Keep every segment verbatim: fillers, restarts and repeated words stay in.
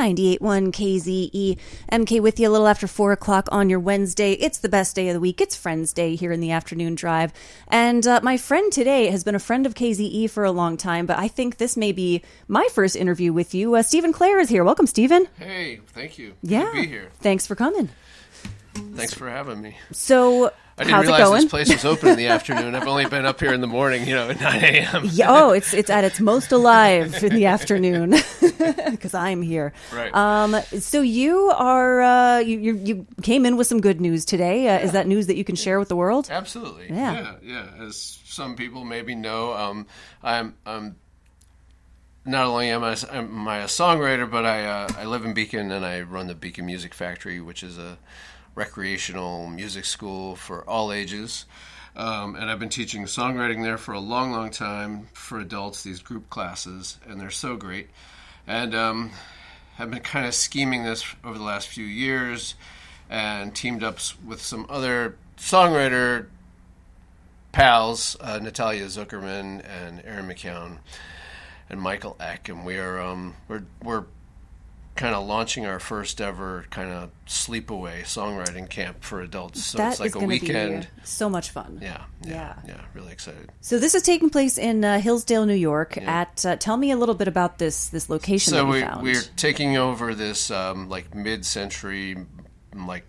ninety-eight point one K Z E. M K with you a little after four o'clock on your Wednesday. It's the best day of the week. It's Friends Day here in the afternoon drive. And uh, my friend today has been a friend of K Z E for a long time, but I think this may be my first interview with you. Uh, Stephen Clare is here. Welcome, Stephen. Hey, thank you. Yeah. Good to be here. Thanks for coming. Thanks for having me. So, I didn't how's realize it going? this place was open in the afternoon. I've only been up here in the morning, you know, at nine a.m. Yeah, oh, it's it's at its most alive in the afternoon because I'm here. Right. Um. So you are uh, you, you you came in with some good news today. Uh, Yeah. Is that news that you can share with the world? Absolutely. Yeah. yeah, yeah. As some people maybe know, um, I'm I'm not only am I, am I a songwriter, but I uh, I live in Beacon and I run the Beacon Music Factory, which is a recreational music school for all ages. Um, and I've been teaching songwriting there for a long, long time for adults, these group classes, and they're so great. And um, I've been kind of scheming this over the last few years and teamed up with some other songwriter pals, uh, Natalia Zuckerman and Aaron McCown and Michael Eck, and we are um, we're we're kind of launching our first ever kind of sleepaway songwriting camp for adults. So That it's like is a gonna weekend. Be so much fun. Yeah, yeah, Yeah. yeah, really excited. So this is taking place in uh, Hillsdale, New York. Yeah. At uh, tell me a little bit about this this location So that you we found. we're taking over this um, like mid-century like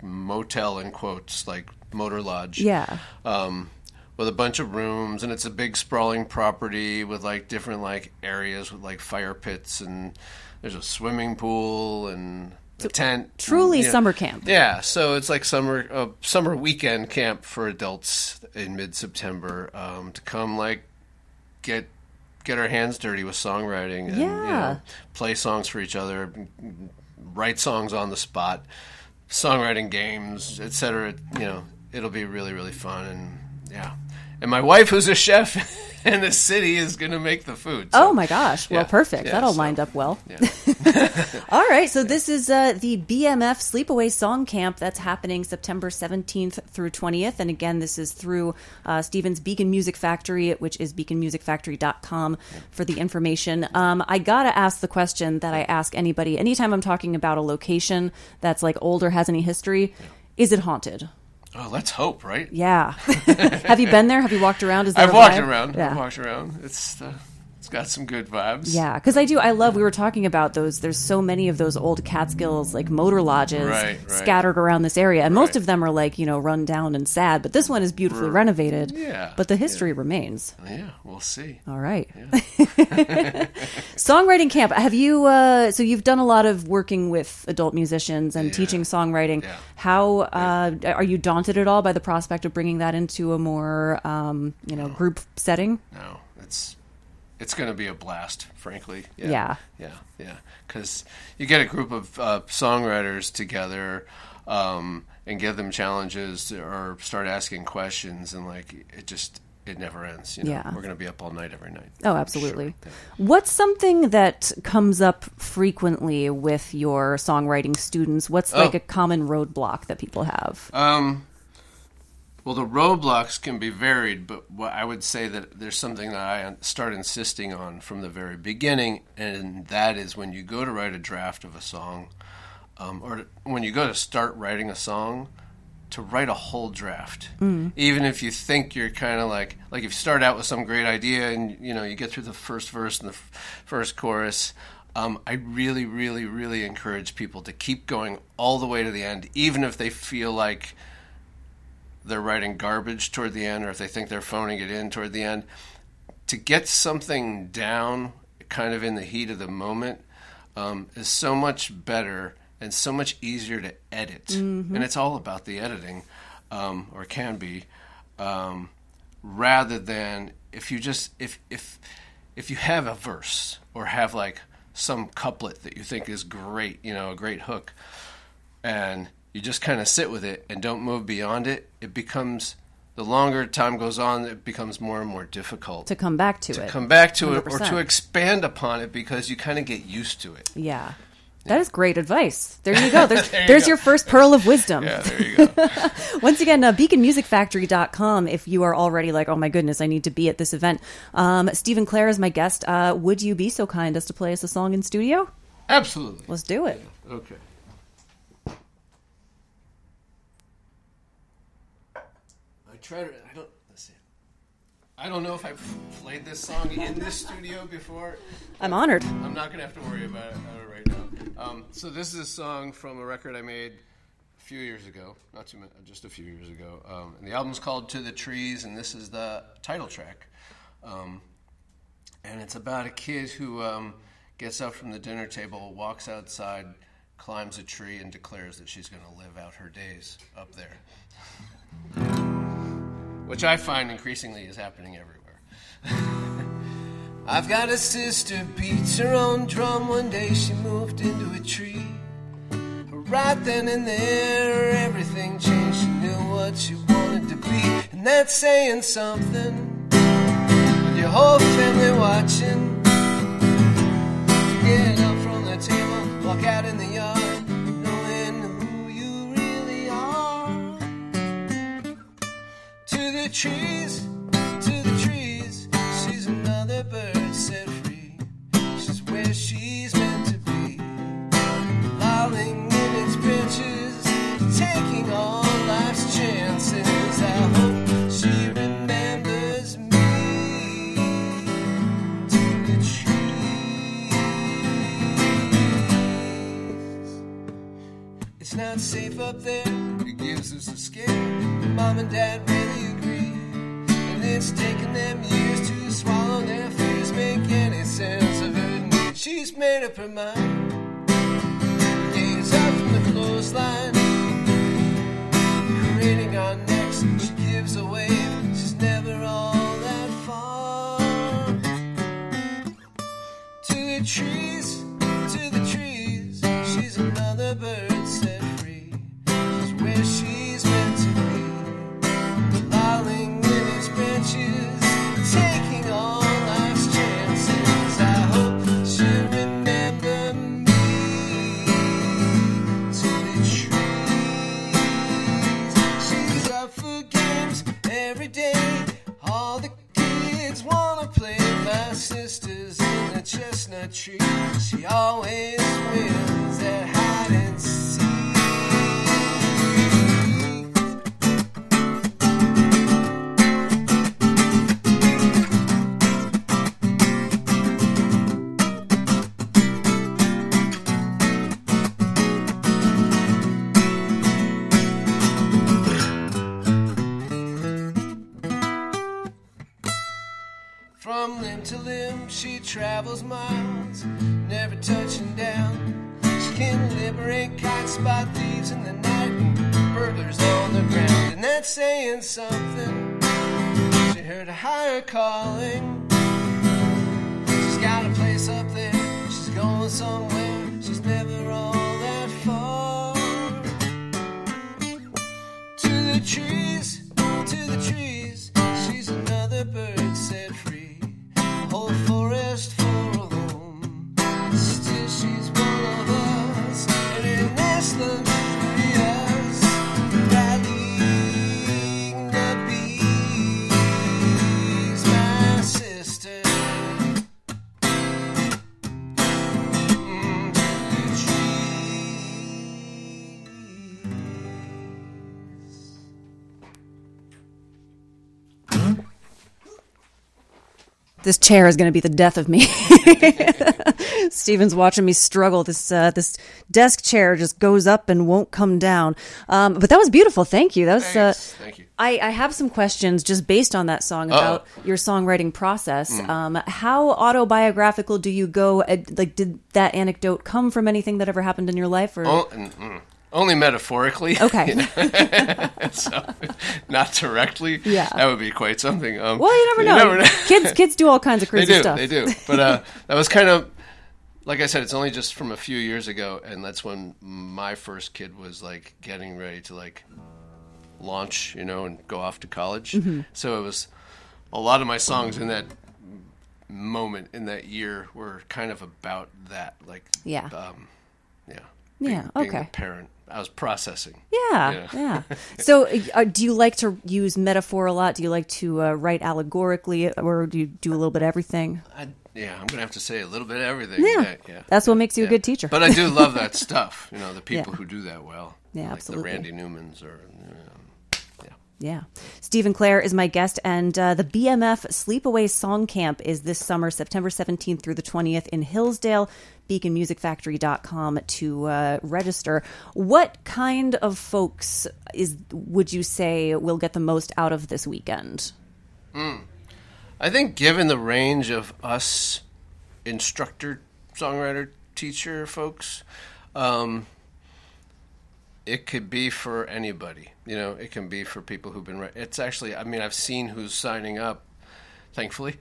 motel in quotes, like motor lodge. Yeah. Um, with a bunch of rooms, and it's a big sprawling property with like different like areas with like fire pits, and there's a swimming pool and a tent. Truly and, yeah. summer camp. Yeah, so it's like summer uh, summer weekend camp for adults in mid-September um, to come like get get our hands dirty with songwriting and Yeah. you know, play songs for each other, write songs on the spot, songwriting games, et cetera. You know, it'll be really really fun, and yeah. And my wife, who's a chef in the city, is going to make the food. So, oh my gosh! Well, yeah, perfect. yeah, that all so, lined up well. Yeah. All right, so this is uh, the B M F Sleepaway Song Camp that's happening September seventeenth through twentieth. And again, this is through uh, Stephen's Beacon Music Factory, which is beacon music factory dot com for the information. Um, I got to ask the question that I ask anybody anytime I'm talking about a location that's like old or has any history. Yeah. Is it haunted? Oh, let's hope, right? Yeah. Have you been there? Have you walked around? Is there I've a walked vibe? around. Yeah. I've walked around. It's uh, it's got some good vibes. Yeah, because I do. I love. We were talking about those. There's so many of those old Catskills like motor lodges Right, right. scattered around this area, and most Right. of them are like you know run down and sad. But this one is beautifully R- renovated. Yeah, But the history yeah. remains. Yeah, we'll see. All right. Yeah. Songwriting camp. Have you? Uh, so you've done a lot of working with adult musicians and Yeah. teaching songwriting. Yeah. How uh, are you daunted at all by the prospect of bringing that into a more um, you know group setting? No, it's it's going to be a blast, frankly. Yeah. Yeah, yeah. Because you get a group of uh, songwriters together um, and give them challenges to, or start asking questions, and like it just it never ends. You know? Yeah. We're going to be up all night every night. Oh, absolutely. Sure. What's something that comes up frequently with your songwriting students? What's like Oh. a common roadblock that people have? Um, well, the roadblocks can be varied, but what I would say that there's something that I start insisting on from the very beginning, and that is when you go to write a draft of a song, um, or to, when you go to start writing a song, to write a whole draft. Mm. Even if you think you're kind of like, like if you start out with some great idea and, you know, you get through the first verse and the f- first chorus, um, I really, really, really encourage people to keep going all the way to the end, even if they feel like they're writing garbage toward the end, or if they think they're phoning it in toward the end. To get something down kind of in the heat of the moment um, is so much better and so much easier to edit. Mm-hmm. And it's all about the editing, um, or can be, um, rather than if you just, if, if, if you have a verse or have like some couplet that you think is great, you know, a great hook, and you just kind of sit with it and don't move beyond it, it becomes, the longer time goes on, it becomes more and more difficult. To come back to, to it. come back to one hundred it, or percent. to expand upon it, because you kind of get used to it. Yeah. That is great advice. There you go. There's, there you there's go. your first pearl of wisdom. Yeah, there you go. Once again, uh, beacon music factory dot com if you are already like, oh my goodness, I need to be at this event. Um, Stephen Clare is my guest. Uh, would you be so kind as to play us a song in studio? Absolutely. Let's do it. Yeah. Okay. I try to. I don't. Let's see. I don't know if I've played this song in this studio before. I'm honored. I'm not gonna have to worry about it, about it right now. Um, so this is a song from a record I made a few years ago, not too many, just a few years ago. Um, and the album's called To the Trees, and this is the title track. Um, and it's about a kid who um, gets up from the dinner table, walks outside, climbs a tree, and declares that she's going to live out her days up there. Which I find increasingly is happening everywhere. I've got a sister, beats her own drum. One day she moved into a tree. Right then and there, everything changed. She knew what she wanted to be, and that's saying something. With your whole family watching, get up from the table, walk out in the yard, knowing who you really are. To the trees, to the trees, she's another bird set free. She's where she's meant to be, lolling in its branches, taking all life's chances. I hope she remembers me. To the trees. It's not safe up there, it gives us a scare. Mom and Dad really agree, and it's taken them years to swallow their fears, make any sense of her need. She's made up her mind, gaze up from the clothesline, craning our necks, she gives a wave, she's never all that far. To the trees, to the trees, she's another bird set free. She's where she's meant to be, lolling in its branches, taking all life's chances. I hope she'll remember me. To the trees. She's up for games every day. All the kids wanna play. My sister's in the chestnut tree. She always wins at hide and seek. From limb to limb, she travels miles, never touching down. She can liberate kites, spot thieves in the night, and burglars on the ground. And that's saying something. She heard a higher calling. She's got a place up there, she's going somewhere, she's never all that far. To the trees, to the trees, she's another bird set free. Whole forest for a home. Still she's one of us, and in this luxurious rallying the bees, my sister. Mm, to the trees. This chair is going to be the death of me. Steven's watching me struggle. This uh, this desk chair just goes up and won't come down. Um, but that was beautiful. Thank you. That was. Uh, Thank you. I, I have some questions just based on that song about Uh-oh. your songwriting process. Mm. Um, how autobiographical do you go? Like, did that anecdote come from anything that ever happened in your life? Or oh, mm, only metaphorically. Okay. You know? So, not directly. Yeah. That would be quite something. Um, well, you never know. You never know. kids kids do all kinds of crazy they do, stuff. They do. But uh, that was kind of, like I said, it's only just from a few years ago, and that's when my first kid was like getting ready to like launch, you know, and go off to college. Mm-hmm. So it was a lot of my songs in that moment, in that year, were kind of about that. Like, yeah. Um, yeah. Being, yeah, okay. Being a parent. I was processing. Yeah, yeah. yeah. So uh, do you like to use metaphor a lot? Do you like to uh, write allegorically, or do you do a little bit of everything? I, Yeah, I'm gonna have to say a little bit of everything. Yeah, yeah, yeah. That's what makes you yeah. a good teacher. But I do love that stuff. You know, the people Yeah. who do that well. Yeah, like absolutely. the Randy Newmans or. You know, Yeah. Stephen Clare is my guest, and uh, the B M F Sleepaway Song Camp is this summer, September seventeenth through the twentieth in Hillsdale. beacon music factory dot com to uh, register. What kind of folks is would you say will get the most out of this weekend? Mm. I think given the range of us instructor, songwriter, teacher folks, um, it could be for anybody. You know, it can be for people who've been... Re- it's actually... I mean, I've seen who's signing up, thankfully.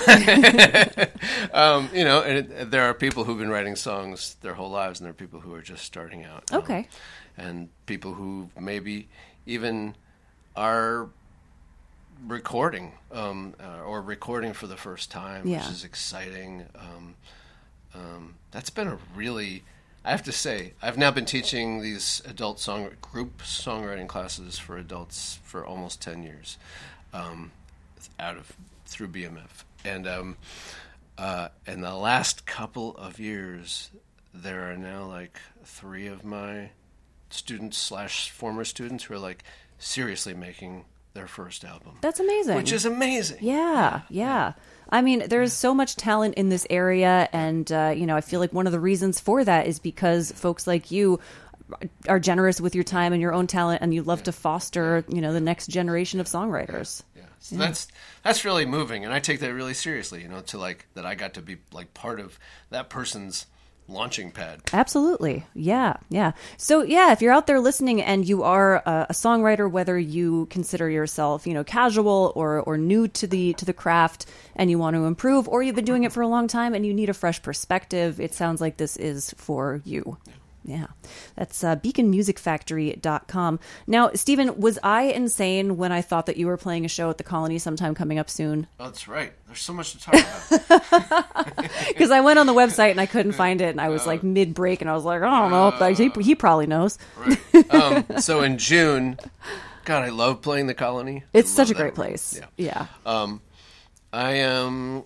um, you know, and it, there are people who've been writing songs their whole lives, and there are people who are just starting out. Um, Okay. And people who maybe even are recording um, uh, or recording for the first time, Yeah. which is exciting. Um, um, that's been a really... I have to say, I've now been teaching these adult song group songwriting classes for adults for almost ten years, um, out of through B M F, and um, uh, in the last couple of years, there are now like three of my students slash former students who are like seriously making their first album. That's amazing. Which is amazing. Yeah, yeah. I mean, there's so much talent in this area, and, uh, you know, I feel like one of the reasons for that is because folks like you are generous with your time and your own talent, and you love to foster, you know, the next generation of songwriters. Yeah. So yeah. That's that's really moving, and I take that really seriously, you know, to like that I got to be like part of that person's launching pad. Absolutely. Yeah. Yeah. So yeah, if you're out there listening and you are a, a songwriter, whether you consider yourself, you know, casual or, or new to the, to the craft and you want to improve, or you've been doing it for a long time and you need a fresh perspective, it sounds like this is for you. Yeah. Yeah, that's uh, beacon music factory dot com. Now, Stephen, was I insane when I thought that you were playing a show at the Colony sometime coming up soon? Oh, that's right. There's so much to talk about. Because I went on the website and I couldn't find it, and I was like mid-break, and I was like, I don't know. Uh, he, he probably knows. Right. Um, so in June, God, I love playing the Colony. It's I such a that great room. place. Yeah. Yeah. Um, I am.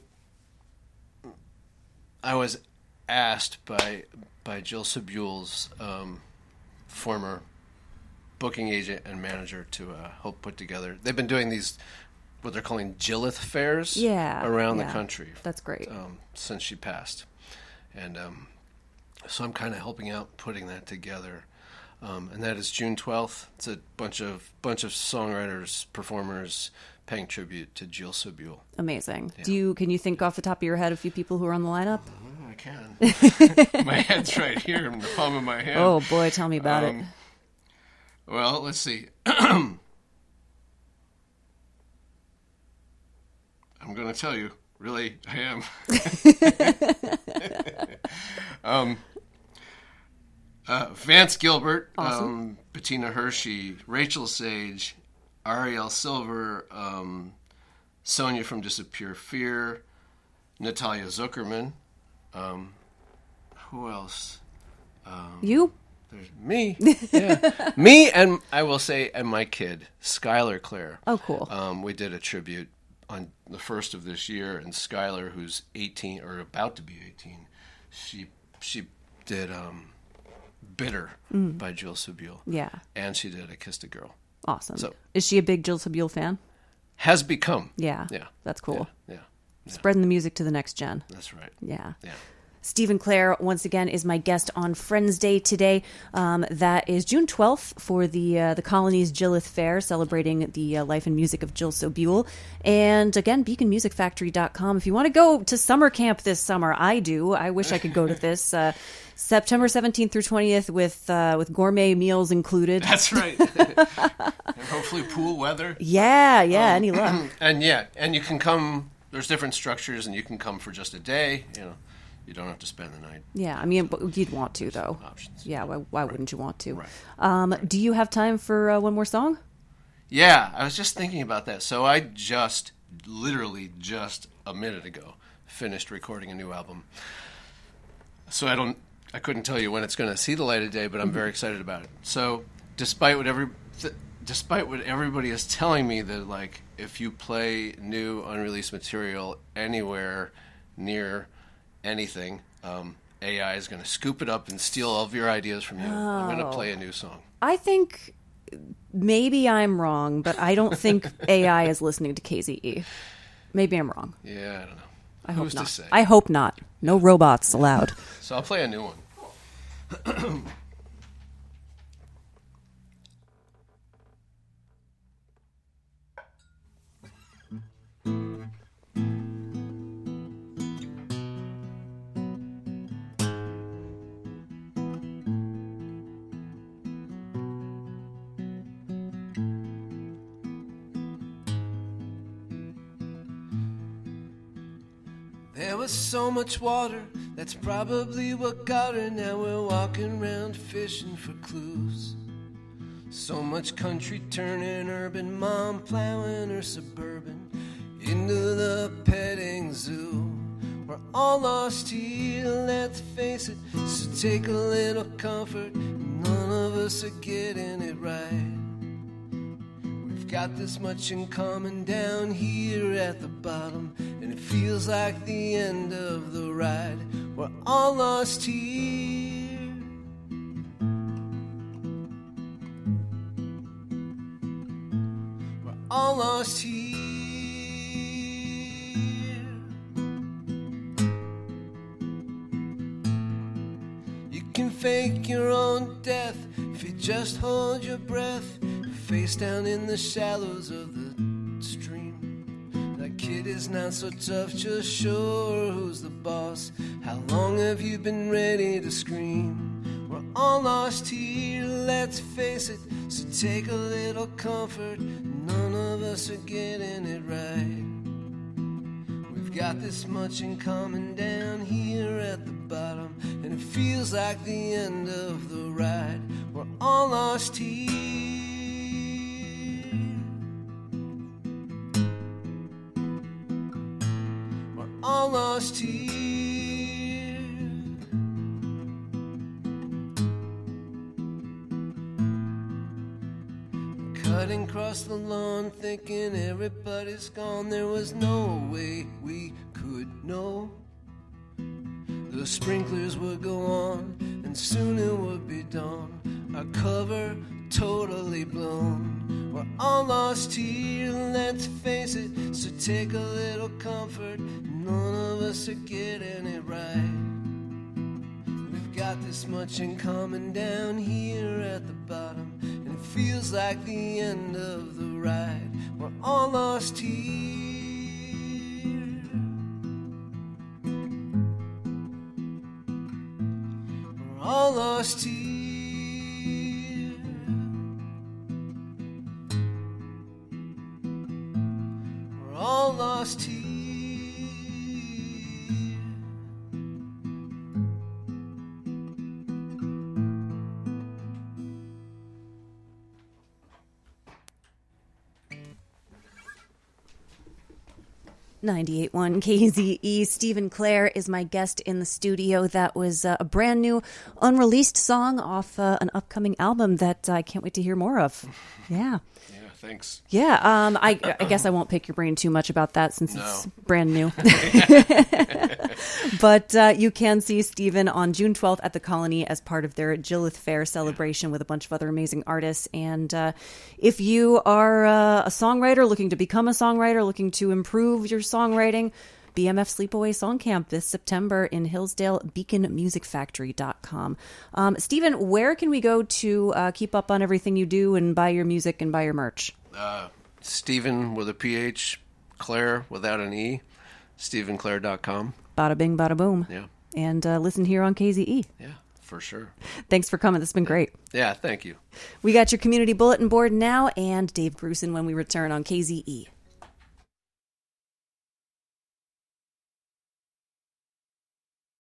I was asked by. by Jill Sabule's um, former booking agent and manager to uh, help put together. They've been doing these, what they're calling Jillith fairs yeah, around yeah. the country. That's great. Um, since she passed. And um, so I'm kind of helping out putting that together. Um, and that is June twelfth. It's a bunch of bunch of songwriters, performers paying tribute to Jill Sabule. Amazing. Yeah. Do you can you think off the top of your head a few people who are on the lineup? I can. My head's right here in the palm of my hand. Oh boy, tell me about um, it. Well, let's see. I'm going to tell you. Really, I am. um, uh, Vance Gilbert, awesome. um, Bettina Hershey, Rachel Sage, Ariel Silver, um, Sonia from Disappear Fear, Natalia Zuckerman. Um, who else? Um, you? There's me. Yeah. Me and, I will say, and my kid, Skylar Clare. Oh, cool. Um, we did a tribute on the first of this year, and Skylar, who's eighteen, or about to be eighteen, she she did um, Bitter mm. by Jill Sabule. Yeah. And she did I Kissed a Girl. Awesome. So, is she a big Jill Sabule fan? Has become. Yeah. Yeah. That's cool. Yeah. yeah. Yeah. Spreading the music to the next gen. That's right. Yeah. Yeah. Stephen Clare, once again, is my guest on Friends Day today. Um, that is June twelfth for the uh, the Colony's Jillith Fair, celebrating the uh, life and music of Jill Sobule. And again, beacon music factory dot com. If you want to go to summer camp this summer, I do. I wish I could go to this. Uh, September seventeenth through twentieth with uh, with gourmet meals included. That's right. And hopefully pool weather. Yeah, yeah, um, any luck. And yeah, and you can come, there's different structures, and you can come for just a day, you know. You don't have to spend the night. Yeah, I mean, but you'd want to, though. Options. Yeah, why, why right. wouldn't you want to? Right. Um, right. Do you have time for uh, one more song? Yeah, I was just thinking about that. So I just, literally just a minute ago, finished recording a new album. So I don't, I couldn't tell you when it's going to see the light of day, but I'm mm-hmm. very excited about it. So despite what every, th- despite what everybody is telling me that, like, if you play new unreleased material anywhere near anything, um, A I is going to scoop it up and steal all of your ideas from you. Oh. I'm going to play a new song. I think maybe I'm wrong, but I don't think A I is listening to K Z E. Maybe I'm wrong. Yeah, I don't know. I Who's hope not. to say? I hope not. No robots allowed. So I'll play a new one. There was so much water, that's probably what got her. Now we're walking around fishing for clues. So much country turning urban, mom plowing her suburban into the petting zoo. We're all lost here, let's face it, so take a little comfort. None of us are getting it right. We've got this much in common down here at the bottom, and it feels like the end of the ride. We're all lost here. We're all lost here. You can fake your own death if you just hold your breath, face down in the shallows of the stream. That kid is not so tough, just sure who's the boss. How long have you been ready to scream? We're all lost here, let's face it, so take a little comfort. None of us are getting it right. We've got this much in common down here at the bottom, and it feels like the end of the ride. We're all lost here. All lost here. Cutting across the lawn, thinking everybody's gone. There was no way we could know. The sprinklers would go on, and soon it would be dawn. Our cover totally blown. We're all lost here, let's face it, so take a little comfort. None of us are getting it right. We've got this much in common down here at the bottom, and it feels like the end of the ride. We're all lost here. We're all lost here. We're all lost here. ninety-eight point one K Z E. Stephen Clare is my guest in the studio. That was uh, a brand new, unreleased song off uh, an upcoming album that I can't wait to hear more of. Yeah. Yeah, thanks. Yeah, um, I, I guess I won't pick your brain too much about that since No. it's brand new. But uh, you can see Stephen on June twelfth at the Colony as part of their Jillith Fair celebration with a bunch of other amazing artists. And uh, if you are uh, a songwriter looking to become a songwriter, looking to improve your songwriting, B M F Sleepaway Song Camp this September in Hillsdale, beacon music factory dot com. Um, Stephen, where can we go to uh, keep up on everything you do and buy your music and buy your merch? Uh, Stephen with a P H, Clare without an E, stephen clare dot com. Bada bing, bada boom. Yeah. And uh, listen here on K Z E. Yeah, for sure. Thanks for coming. This has been great. Yeah, thank you. We got your community bulletin board now and Dave Grusin when we return on K Z E.